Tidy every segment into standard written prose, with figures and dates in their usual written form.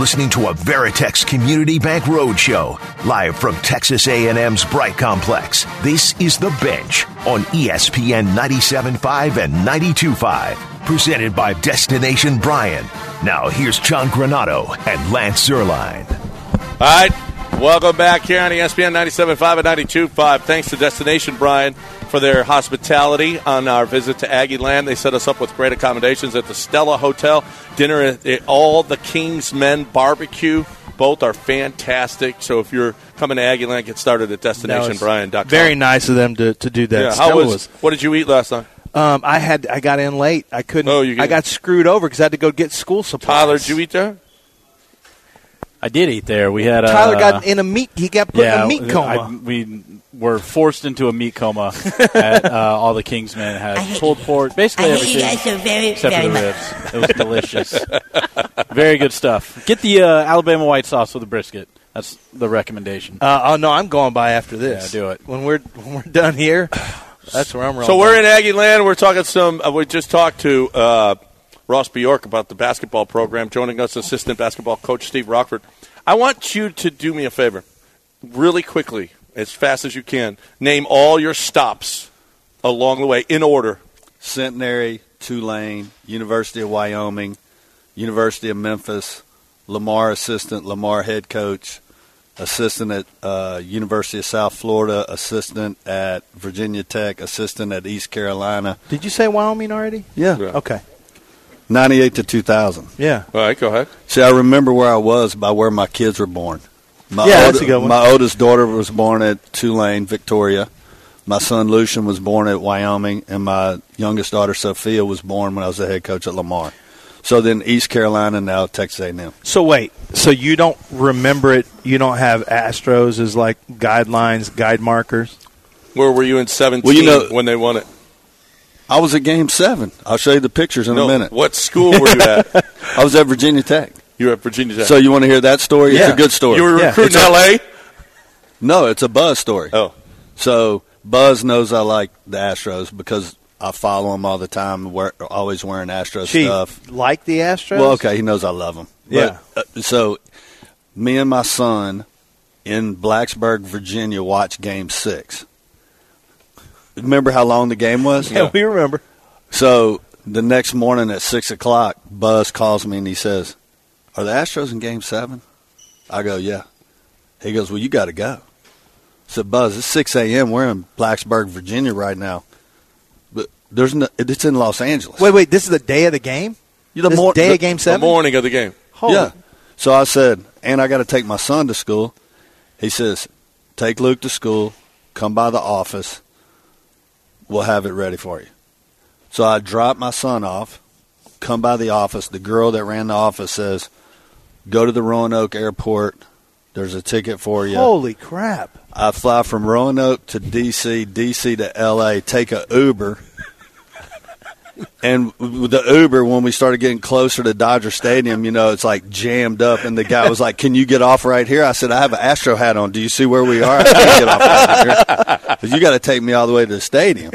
listening to a Veritex Community Bank Roadshow, live from Texas A&M's Bright Complex. This is The Bench on ESPN 97.5 and 92.5, presented by Destination Bryan. Now, here's John Granato and Lance Zierlein. All right, welcome back here on ESPN 97.5 and 92.5. Thanks to Destination Bryan for their hospitality on our visit to Aggie Land. They set us up with great accommodations at the Stella Hotel. Dinner at all the King's Men Barbecue. Both are fantastic. So if you're coming to Aggie Land, get started at DestinationBryan.com. Very nice of them to do that. Yeah, how was? What did you eat last night? I got in late. I couldn't. I got screwed over because I had to go get school supplies. Tyler, did you eat there? I did eat there. We had Tyler got in a meat. He got put in a meat coma. We were forced into a meat coma at all the Kingsmen. Had pulled pork, basically everything except for the ribs. It was delicious. Very good stuff. Get the Alabama white sauce with the brisket. That's the recommendation. Oh no, I'm going by after this. Yeah, do it when we're done here. That's where I'm rolling. So we're in Aggie Land. We're talking we just talked to Ross Bjork about the basketball program. Joining us, assistant basketball coach Steve Rockford. I want you to do me a favor, really quickly, as fast as you can. Name all your stops along the way in order. Centenary, Tulane, University of Wyoming, University of Memphis, Lamar assistant, Lamar head coach, assistant at University of South Florida, assistant at Virginia Tech, assistant at East Carolina. Did you say Wyoming already? Yeah. Okay. 98 to 2000. Yeah. All right, go ahead. See, I remember where I was by where my kids were born. That's a good one. My oldest daughter was born at Tulane, Victoria. My son Lucian was born at Wyoming, and my youngest daughter Sophia was born when I was the head coach at Lamar. So then East Carolina, now Texas A&M. So wait, so you don't remember it? You don't have Astros as like guidelines, guide markers? Where were you in 17 when they won it? I was at Game 7. I'll show you the pictures in a minute. What school were you at? I was at Virginia Tech. You were at Virginia Tech. So you want to hear that story? Yeah. It's a good story. You were recruiting L.A.? No, it's a Buzz story. Oh. So Buzz knows I like the Astros because I follow them all the time, always wearing Astros stuff. Like the Astros? Well, okay, he knows I love them. Yeah. So me and my son in Blacksburg, Virginia, watched Game 6. Remember how long the game was? Yeah, we remember. So the next morning at 6 o'clock, Buzz calls me and he says, "Are the Astros in Game 7? I go, "Yeah." He goes, "Well, you got to go." I said, "Buzz, it's 6 a.m. We're in Blacksburg, Virginia right now. But it's in Los Angeles." Wait, this is the day of the game? Day of Game 7? The morning of the game. Yeah. So I said, "And I got to take my son to school." He says, "Take Luke to school, come by the office. We'll have it ready for you." So I drop my son off, come by the office. The girl that ran the office says, "Go to the Roanoke Airport. There's a ticket for you." Holy crap. I fly from Roanoke to D.C., D.C. to L.A., take a Uber. And with the Uber, when we started getting closer to Dodger Stadium, it's like jammed up. And the guy was like, "Can you get off right here?" I said, "I have an Astro hat on. Do you see where we are? I can't get off right here. But you got to take me all the way to the stadium."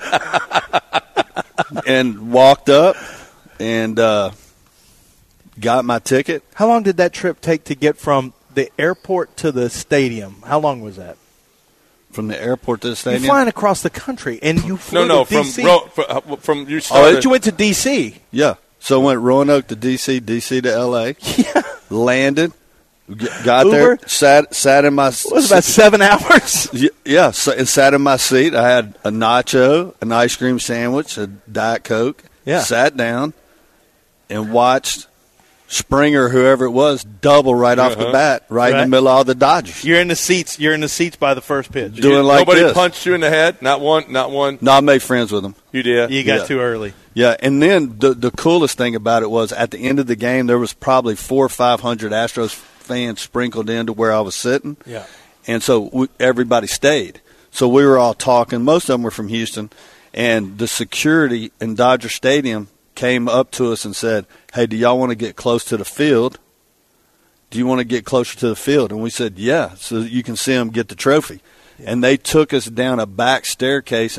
And walked up and got my ticket. How long did that trip take to get from the airport to the stadium? How long was that? From the airport to the stadium? You're flying across the country, and you flew to D.C. From you started. You went to D.C. Yeah. So I went Roanoke to D.C., D.C. to L.A. Yeah. Landed, got Uber? there, sat in my seat. It was about 7 hours. Yeah, and sat in my seat. I had a nacho, an ice cream sandwich, a Diet Coke. Yeah. Sat down and watched Springer, whoever it was, double right off the bat, right in the middle of all the Dodgers. You're in the seats. You're in the seats by the first pitch. Doing like nobody this. punched you in the head? Not one? No, I made friends with them. You did? You got too early. Yeah, and then the coolest thing about it was at the end of the game, there was probably 400 or 500 Astros fans sprinkled into where I was sitting. Yeah. And so everybody stayed. So we were all talking. Most of them were from Houston. And the security in Dodger Stadium came up to us and said, "Hey, do y'all want to get close to the field? Do you want to get closer to the field?" And we said, "Yeah," so that you can see them get the trophy. Yeah. And they took us down a back staircase and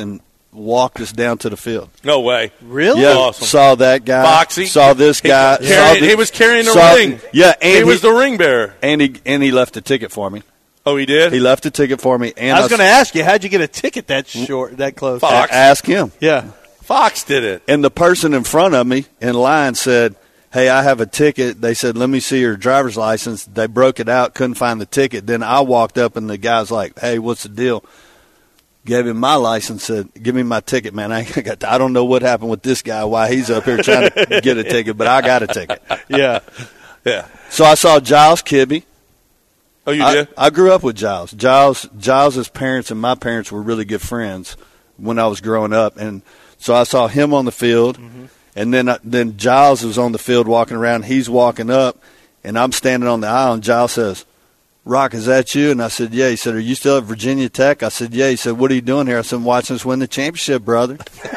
walked us down to the field. No way. Really? Yeah, Awesome. Saw that guy. Foxy. Saw this guy. He was carrying the ring. Yeah, and he was the ring bearer. And he left a ticket for me. Oh, he did? He left a ticket for me. And I was going to ask you, how'd you get a ticket that short, that close? Fox. Ask him. Yeah. Fox did it. And the person in front of me in line said, hey, I have a ticket. They said, let me see your driver's license. They broke it out, couldn't find the ticket. Then I walked up, and the guy's like, hey, what's the deal? Gave him my license, said, give me my ticket, man. I don't know what happened with this guy, why he's up here trying to get a ticket, but I got a ticket. Yeah. Yeah. So I saw Giles Kibbe. Oh, you did? I grew up with Giles. Giles's parents and my parents were really good friends when I was growing up. And so I saw him on the field. Mm-hmm. And then Giles was on the field walking around. He's walking up, and I'm standing on the aisle, and Giles says, Rock, is that you? And I said, yeah. He said, are you still at Virginia Tech? I said, yeah. He said, what are you doing here? I said, I'm watching us win the championship, brother.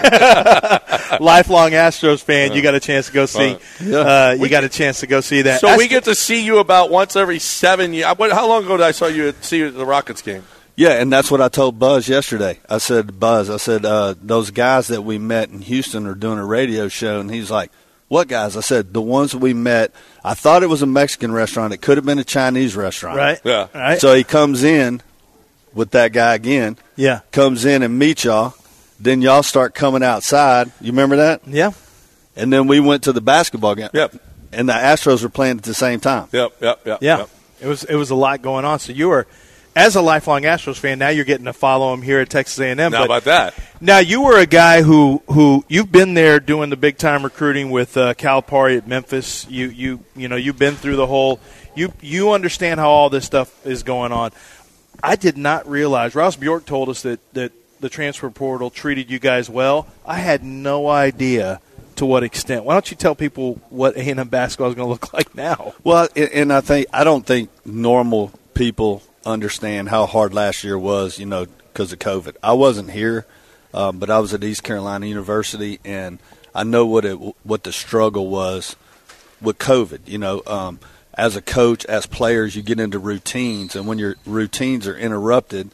Lifelong Astros fan, you got a chance to go see. You got a chance to go see that. So we get to see you about once every 7 years. How long ago did I see you at the Rockets game? Yeah, and that's what I told Buzz yesterday. I said, Buzz, those guys that we met in Houston are doing a radio show, and he's like, what guys? I said, the ones that we met. I thought it was a Mexican restaurant. It could have been a Chinese restaurant. Right. Yeah. Right. So he comes in with that guy again. Yeah. Comes in and meets y'all. Then y'all start coming outside. You remember that? Yeah. And then we went to the basketball game. Yep. And the Astros were playing at the same time. Yep. Yeah. Yep. It was a lot going on. So you were, as a lifelong Astros fan, now you're getting to follow him here at Texas A&M. How about that? Now, you were a guy who you've been there doing the big-time recruiting with Calipari at Memphis. You've been through the whole – you understand how all this stuff is going on. I did not realize – Ross Bjork told us that the transfer portal treated you guys well. I had no idea to what extent. Why don't you tell people what A&M basketball is going to look like now? Well, and I don't think normal people – understand how hard last year was, because of COVID. I wasn't here, but I was at East Carolina University, and I know what the struggle was with COVID. As a coach, as players, you get into routines, and when your routines are interrupted,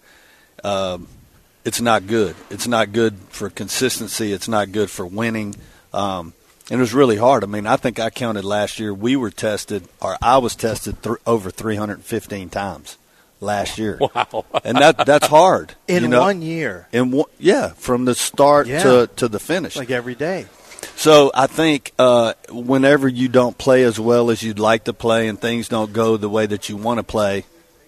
it's not good. It's not good for consistency. It's not good for winning. And it was really hard. I mean, I think I counted last year I was tested over 315 times. Last year. Wow. And that's hard. In 1 year. From the start to the finish. Like every day. So I think whenever you don't play as well as you'd like to play and things don't go the way that you want to play,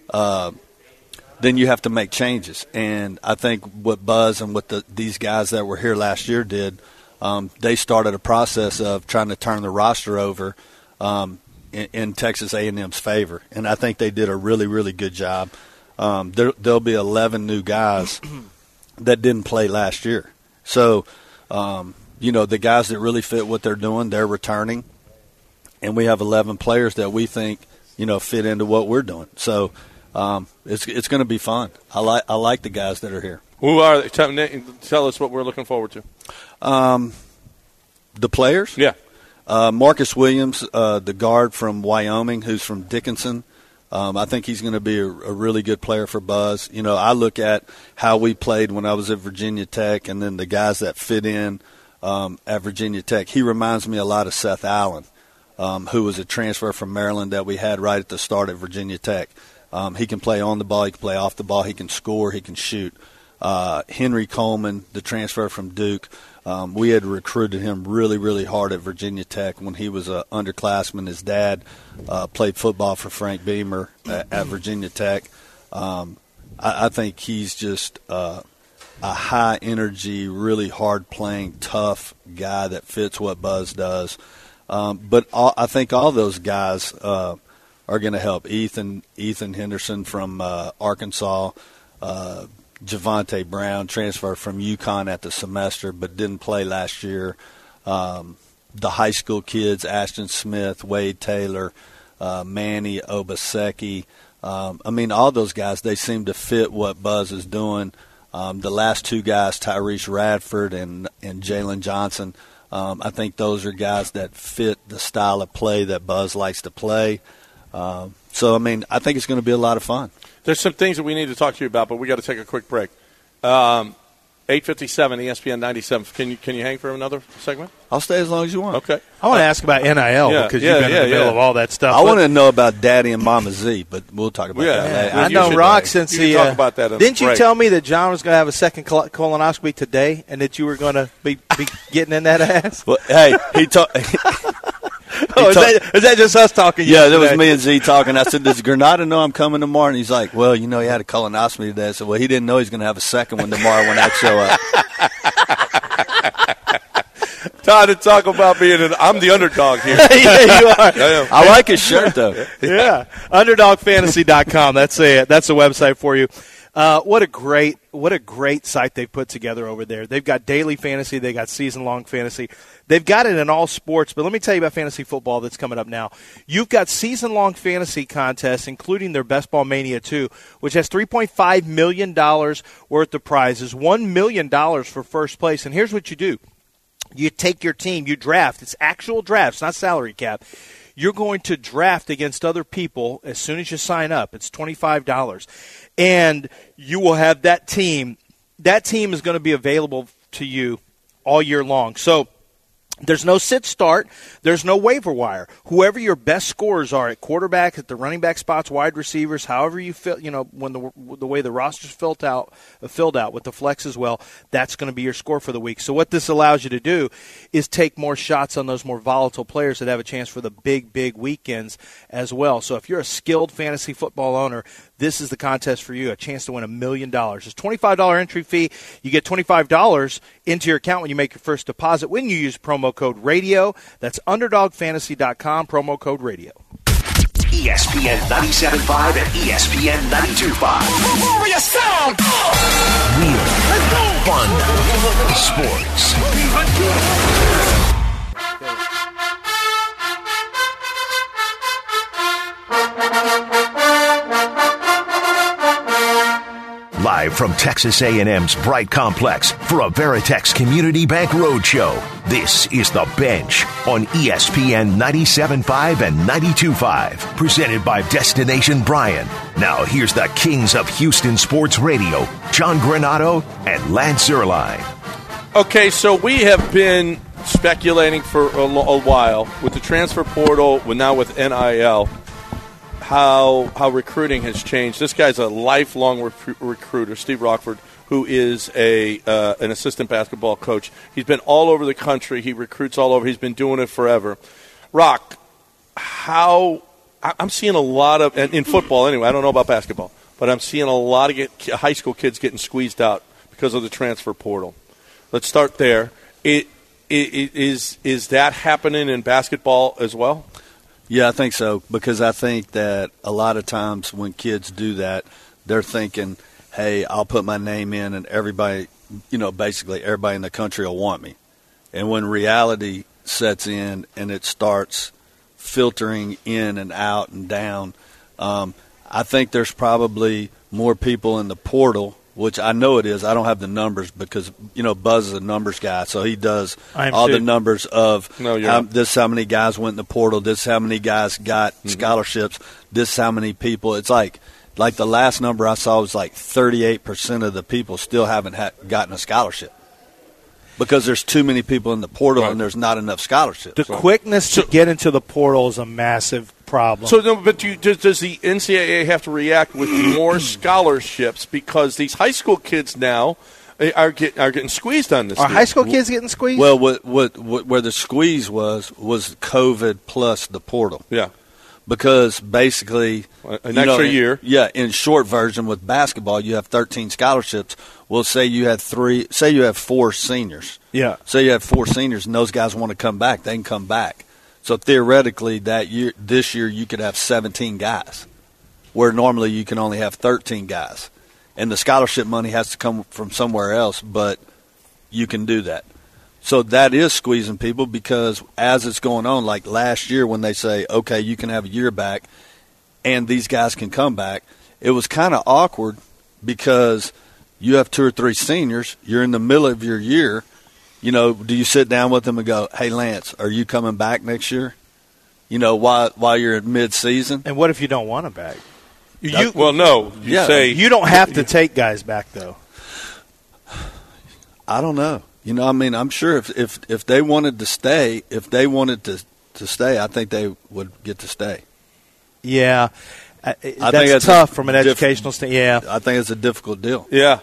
then you have to make changes. And I think what Buzz and what these guys that were here last year did, they started a process of trying to turn the roster over in Texas A&M's favor, and I think they did a really, really good job. There'll be 11 new guys that didn't play last year. So, the guys that really fit what they're doing, they're returning, and we have 11 players that we think, fit into what we're doing. So, it's going to be fun. I like the guys that are here. Who are they? Tell us what we're looking forward to. The players? Yeah. Marcus Williams, the guard from Wyoming, who's from Dickinson. I think he's going to be a really good player for Buzz. I look at how we played when I was at Virginia Tech and then the guys that fit in at Virginia Tech. He reminds me a lot of Seth Allen, who was a transfer from Maryland that we had right at the start at Virginia Tech. He can play on the ball. He can play off the ball. He can score. He can shoot. Henry Coleman, the transfer from Duke. We had recruited him really, really hard at Virginia Tech when he was an underclassman. His dad played football for Frank Beamer at Virginia Tech. I think he's just a high-energy, really hard-playing, tough guy that fits what Buzz does. But I think all those guys are going to help. Ethan Henderson from Arkansas, Javonte Brown, transfer from UConn at the semester but didn't play last year. The high school kids, Ashton Smith, Wade Taylor, Manny Obaseki. All those guys, they seem to fit what Buzz is doing. The last two guys, Tyrese Radford and Jalen Johnson, I think those are guys that fit the style of play that Buzz likes to play. I think it's going to be a lot of fun. There's some things that we need to talk to you about, but we got to take a quick break. A&M 8:57, ESPN 97. Can you hang for another segment? I'll stay as long as you want. Okay. I want to ask about NIL because you've been in the middle of all that stuff. I want to know about Daddy and Mama Z, but we'll talk about that. I know Rock since he talk about that. Didn't you tell me that John was going to have a second colonoscopy today, and that you were going to be getting in that ass? Well, hey, he talked. Is that just us talking? Yeah, that was me and Z talking. I said, "Does Granada know I'm coming tomorrow?" And he's like, "Well, he had a colonoscopy today." I said, "Well, he didn't know he's going to have a second one tomorrow when I show up." Todd, to talk about I'm the underdog here. Yeah, you are. I like his shirt though. Yeah, UnderdogFantasy.com. That's a website for you. What a great site they've put together over there. They've got daily fantasy. They got season-long fantasy. They've got it in all sports, but let me tell you about fantasy football that's coming up now. You've got season-long fantasy contests, including their Best Ball Mania 2, which has $3.5 million worth of prizes, $1 million for first place. And here's what you do. You take your team, you draft. It's actual drafts, not salary cap. You're going to draft against other people as soon as you sign up. It's $25. And you will have that team. That team is going to be available to you all year long. So there's no sit-start. There's no waiver wire. Whoever your best scorers are at quarterback, at the running back spots, wide receivers, however you feel, when the way the roster's filled out with the flex as well, that's going to be your score for the week. So what this allows you to do is take more shots on those more volatile players that have a chance for the big, big weekends as well. So if you're a skilled fantasy football owner, this is the contest for you, a chance to win $1 million. It's a $25 entry fee. You get $25 into your account when you make your first deposit when you use promo code RADIO. That's UnderdogFantasy.com, promo code RADIO. ESPN 97.5 and ESPN 92.5. Warrior sound! Real, fun, sports. Live from Texas A&M's Bright Complex for a Veritex Community Bank Roadshow. This is The Bench on ESPN 97.5 and 92.5. Presented by Destination Bryan. Now here's the kings of Houston Sports Radio, John Granato and Lance Zierlein. Okay, so we have been speculating for a while with the transfer portal, now with NIL, how recruiting has changed. This guy's a lifelong recruiter, Steve Rockford, who is an assistant basketball coach. He's been all over the country. He recruits all over. He's been doing it forever. Rock, I'm seeing a lot of, and in football anyway, I don't know about basketball, but I'm seeing a lot of high school kids getting squeezed out because of the transfer portal. Let's start there. Is that happening in basketball as well? Yeah, I think so, because I think that a lot of times when kids do that, they're thinking, hey, I'll put my name in and everybody, basically everybody in the country will want me. And when reality sets in and it starts filtering in and out and down, I think there's probably more people in the portal, which I know it is. I don't have the numbers because, Buzz is a numbers guy, so he does the numbers of this is how many guys went in the portal, this is how many guys got scholarships, this is how many people. It's like the last number I saw was like 38% of the people still haven't gotten a scholarship because there's too many people in the portal and there's not enough scholarships. The quickness to get into the portal is a massive problem. So, does the NCAA have to react with more scholarships because these high school kids now are getting squeezed on this? Are high school kids getting squeezed? Well, where the squeeze was COVID plus the portal. Yeah, because basically an extra year. Yeah, in short version with basketball, you have 13 scholarships. Well, say you have 4 seniors. Yeah, say you have 4 seniors, and those guys want to come back. They can come back. So theoretically, this year you could have 17 guys, where normally you can only have 13 guys. And the scholarship money has to come from somewhere else, but you can do that. So that is squeezing people because as it's going on, like last year when they say, okay, you can have a year back and these guys can come back, it was kind of awkward because you have 2 or 3 seniors, you're in the middle of your year. Do you sit down with them and go, hey, Lance, are you coming back next year? While you're in mid-season? And what if you don't want them back? No. You say you don't have to take guys back, though. I don't know. You know, I mean, I'm sure if they wanted to stay, to stay, I think they would get to stay. Yeah. That's tough from an educational standpoint. Yeah. I think it's a difficult deal. Yeah.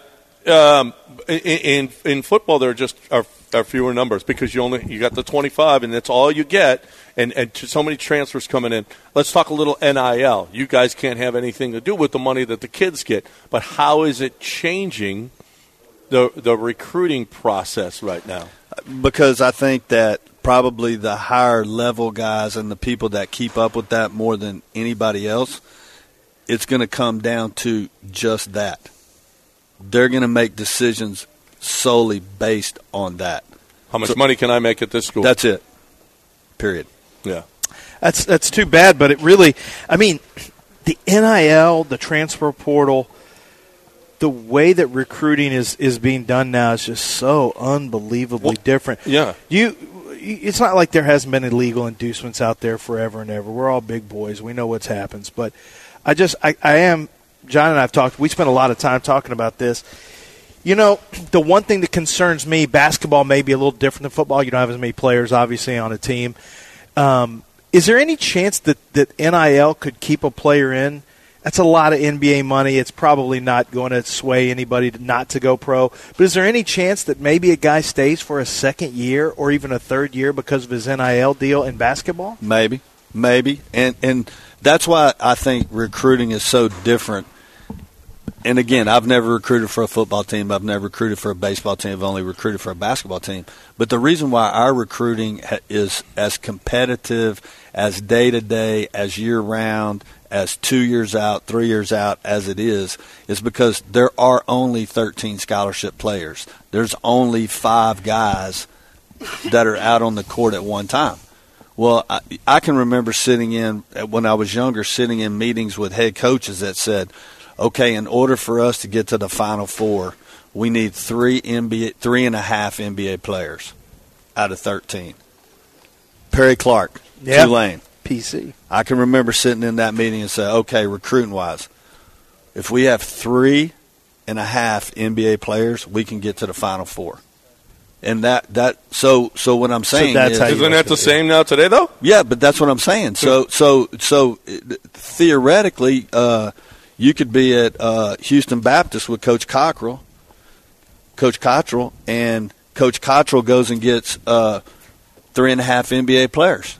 In football, there just are fewer numbers because you got the 25, and that's all you get, and so many transfers coming in. Let's talk a little NIL. You guys can't have anything to do with the money that the kids get, but how is it changing the recruiting process right now? Because I think that probably the higher level guys and the people that keep up with that more than anybody else, it's going to come down to just that. They're going to make decisions solely based on that. How much money can I make at this school? That's it. Period. Yeah. That's too bad, but it really, I mean, the NIL, the transfer portal, the way that recruiting is being done now is just so unbelievably different. Yeah. It's not like there hasn't been illegal inducements out there forever and ever. We're all big boys. We know what's happens. But John and I have talked, we spent a lot of time talking about this. You know, the one thing that concerns me, basketball may be a little different than football. You don't have as many players, obviously, on a team. Is there any chance that NIL could keep a player in? That's a lot of NBA money. It's probably not going to sway anybody not to go pro. But is there any chance that maybe a guy stays for a second year or even a third year because of his NIL deal in basketball? Maybe. And that's why I think recruiting is so different. And, again, I've never recruited for a football team. I've never recruited for a baseball team. I've only recruited for a basketball team. But the reason why our recruiting is as competitive, as day-to-day, as year-round, as 2 years out, 3 years out as it is because there are only 13 scholarship players. There's only 5 guys that are out on the court at one time. Well, I can remember when I was younger, sitting in meetings with head coaches that said, okay, in order for us to get to the Final Four, we need 3.5 NBA players out of 13. Perry Clark, Tulane. PC. I can remember sitting in that meeting and say, okay, recruiting-wise, if we have 3.5 NBA players, we can get to the Final Four. And so what I'm saying isn't that the same now today, though? Yeah, but that's what I'm saying. So theoretically, you could be at Houston Baptist with Coach Cottrell, and Coach Cottrell goes and gets 3.5 NBA players.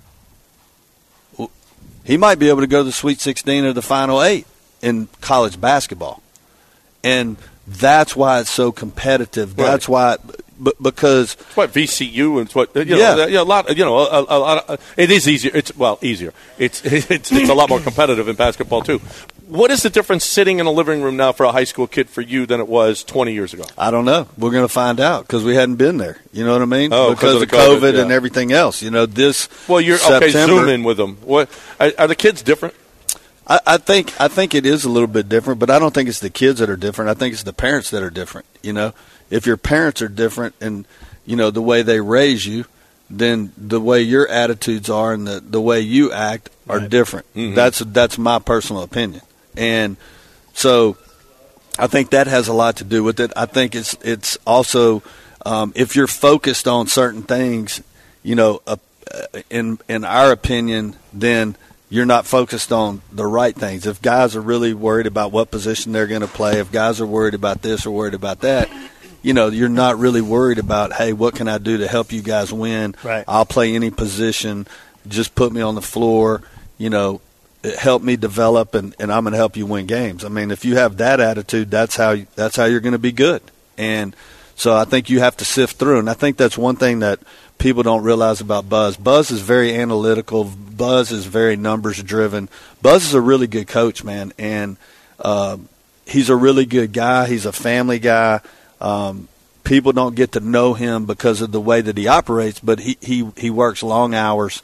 He might be able to go to the Sweet 16 or the Final 8 in college basketball. And that's why it's so competitive. Right. That's why because it's what VCU and it's what a lot it is easier. It's easier. It's a lot more competitive in basketball too. What is the difference sitting in a living room now for a high school kid for you than it was 20 years ago? I don't know. We're going to find out because we hadn't been there. You know what I mean? Oh, because of COVID and everything else. You know, this. Well, you're September, okay. Zoom in with them. What are the kids different? I think it is a little bit different, but I don't think it's the kids that are different. I think it's the parents that are different. You know, if your parents are different and you know the way they raise you, then the way your attitudes are and the way you act are different. Mm-hmm. That's my personal opinion. And so I think that has a lot to do with it. I think it's also if you're focused on certain things, you know, in our opinion, then you're not focused on the right things. If guys are really worried about what position they're going to play, if guys are worried about this or worried about that, you know, you're not really worried about, hey, what can I do to help you guys win? Right. I'll play any position. Just put me on the floor, you know. Help me develop, and I'm going to help you win games. I mean, if you have that attitude, that's how you're going to be good. And so I think you have to sift through. And I think that's one thing that people don't realize about Buzz. Buzz is very analytical. Buzz is very numbers-driven. Buzz is a really good coach, man, and he's a really good guy. He's a family guy. People don't get to know him because of the way that he operates, but he works long hours,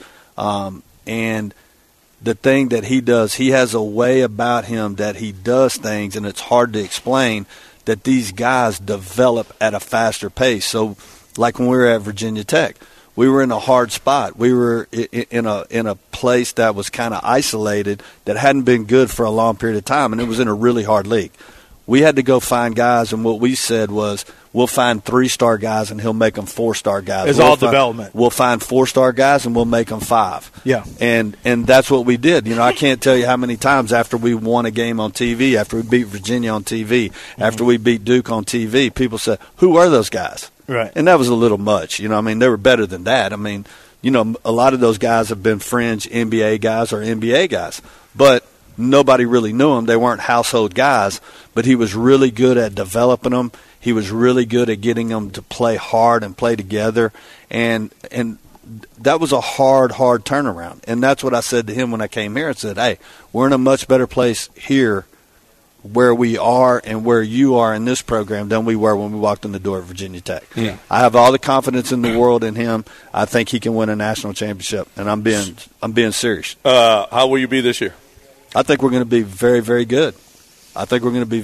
and the thing that he does, he has a way about him that he does things, and it's hard to explain, that these guys develop at a faster pace. So like when we were at Virginia Tech, we were in a hard spot. We were in a place that was kind of isolated that hadn't been good for a long period of time, and it was in a really hard league. We had to go find guys, and what we said was We'll find 3-star guys, and he'll make them 4-star guys. It's all development. We'll find 4-star guys, and we'll make them 5. Yeah. And that's what we did. I can't tell you how many times after we won a game on TV, after we beat Virginia on TV, after we beat Duke on TV, people said, who are those guys? Right. And that was a little much. They were better than that. A lot of those guys have been fringe NBA guys or NBA guys. But nobody really knew them. They weren't household guys. But he was really good at developing them. He was really good at getting them to play hard and play together. And that was a hard turnaround. And that's what I said to him when I came here. I said, hey, we're in a much better place here where we are and where you are in this program than we were when we walked in the door at Virginia Tech. Yeah. I have all the confidence in the world in him. I think he can win a national championship, and I'm being serious. How will you be this year? I think we're going to be very, very good. I think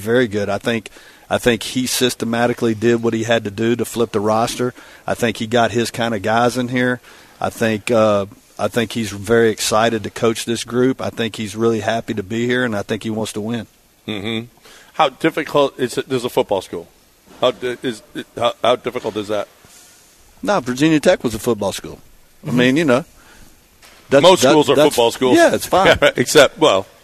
he systematically did what he had to do to flip the roster. I think he got his kind of guys in here. I think he's very excited to coach this group. I think he's really happy to be here, and I think he wants to win. Mm-hmm. How difficult is it? There's a football school. How difficult is that? No, Virginia Tech was a football school. Mm-hmm. I mean, most schools are football schools. Yeah, it's fine. Except,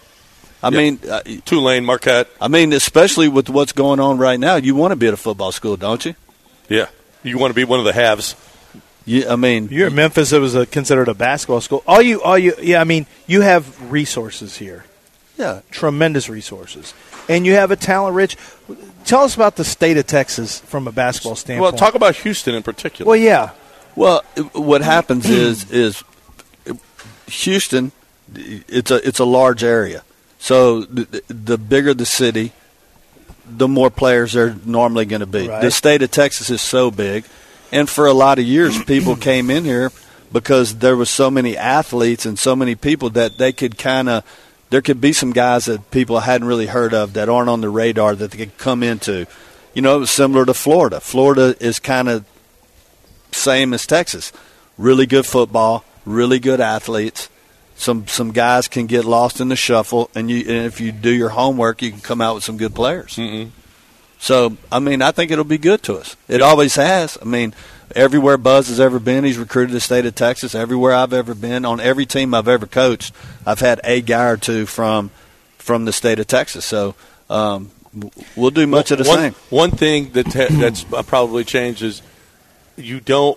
Tulane, Marquette. Especially with what's going on right now, you want to be at a football school, don't you? Yeah, you want to be one of the haves. Yeah, you're at Memphis. It was considered a basketball school. You have resources here. Yeah, tremendous resources, and you have a talent-rich. Tell us about the state of Texas from a basketball standpoint. Well, talk about Houston in particular. Well, yeah. Well, what happens is Houston. It's a large area, so the bigger the city, the more players there are normally going to be. Right. The state of Texas is so big, and for a lot of years, people came in here because there was so many athletes and so many people that they could kind of. There could be some guys that people hadn't really heard of that aren't on the radar that they could come into. It was similar to Florida. Florida is kind of same as Texas. Really good football, really good athletes. Some guys can get lost in the shuffle, and if you do your homework, you can come out with some good players. Mm-hmm. So, I think it'll be good to us. It always has. Everywhere Buzz has ever been, he's recruited the state of Texas. Everywhere I've ever been, on every team I've ever coached, I've had a guy or two from the state of Texas. So we'll do much of the same. One thing that's probably changed is you don't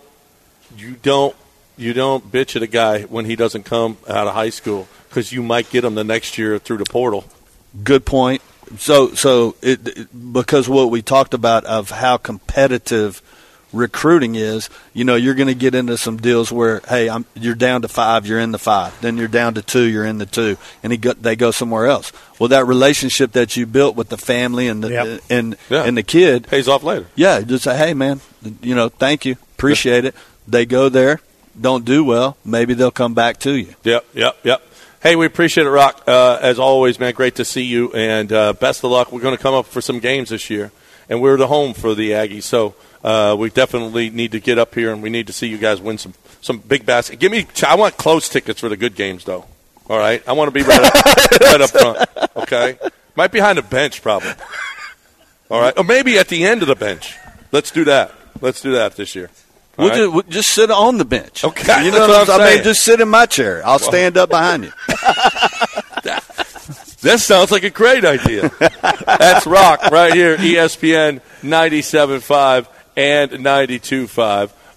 bitch at a guy when he doesn't come out of high school because you might get him the next year through the portal. Good point. So because what we talked about of how competitive recruiting is, you're going to get into some deals where, hey, you're down to 5, you're in the 5. Then you're down to 2, you're in the 2, and they go somewhere else. Well, that relationship that you built with the family and the and the kid pays off later. Yeah, just say, hey, man, thank you, appreciate it. They go there, don't do well, maybe they'll come back to you. Yep. Hey, we appreciate it, Rock. As always, man, great to see you, and best of luck. We're going to come up for some games this year, and we're the home for the Aggies, so we definitely need to get up here, and we need to see you guys win some big basketball. I want close tickets for the good games, though. All right? I want to be right up front, okay? Might be behind the bench, probably. All right? Or maybe at the end of the bench. Let's do that. Let's do that this year. We'll just sit on the bench. Okay. You know what I'm saying? Just sit in my chair. I'll stand up behind you. That sounds like a great idea. That's Rock right here, ESPN 97.5 and 92.5.